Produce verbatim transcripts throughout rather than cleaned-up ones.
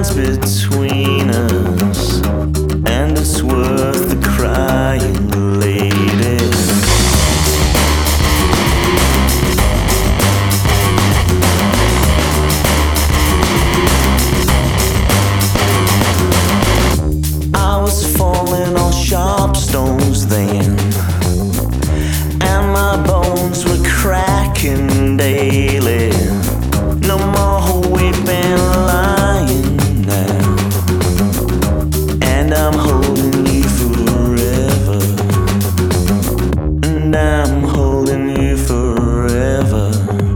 stands between us, and it's worth the crying, lady. I was falling on sharp stones then, and my bones were cracking daily. No more weeping, lying now, and I'm holding you forever, and I'm holding you forever.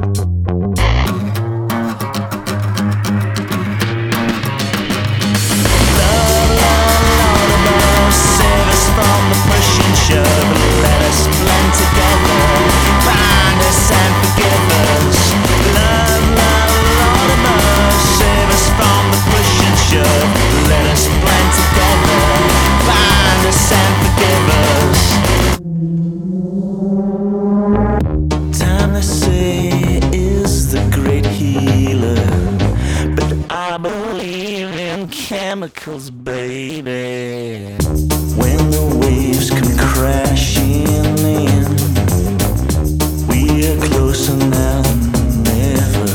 Love, love, Lord above, save us from the push and shove. Let us blend together, bind us and forgive us. Love, love, Lord above, save us from the push and shove. Let us blend together, bind us and forgive us. Time, they say, is the great healer, but I believe in chemicals, baby. When the waves come crashing in, we are closer now than ever.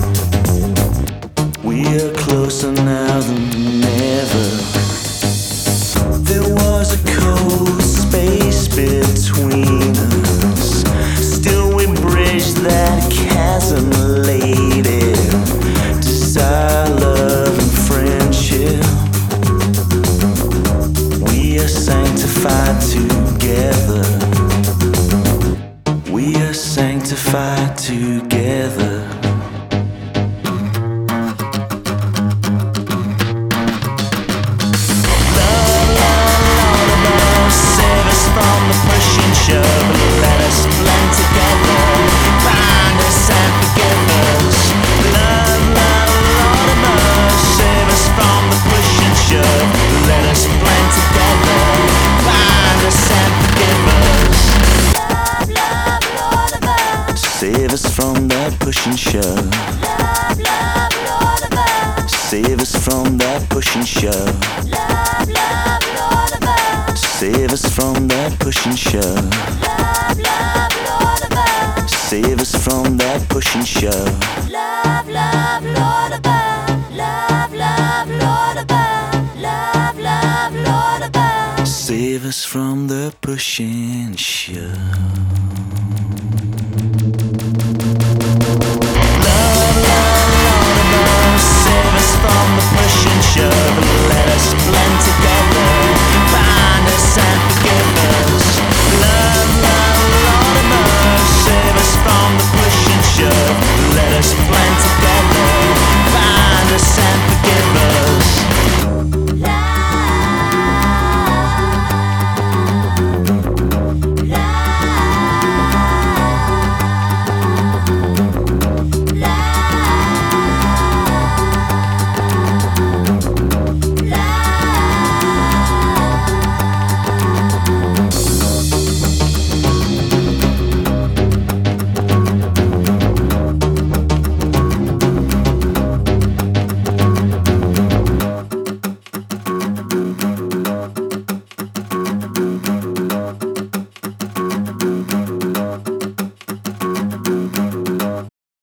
We are closer now than ever. There was a cold space between us, still we bridged that chasm, lady. Desire, love, and friendship, we are sanctified together. We are sanctified together. Love, love, Lord above, save us from the push and shove. Let us blend together, bind us and forgive us. Love, love, Lord above, save us from the push and shove. Let us blend together, bind us and forgive us. Love, love, Lord above. Save us from that push and shove. Love, love, Lord above. Save us from that push and shove. Love, love, Lord above. Save us from that push and shove. Love, love, Lord above. Save us from that push and shove. Love, love, Lord above. Love, love, Lord above. Love, love, Lord above. Save us from the push and shove.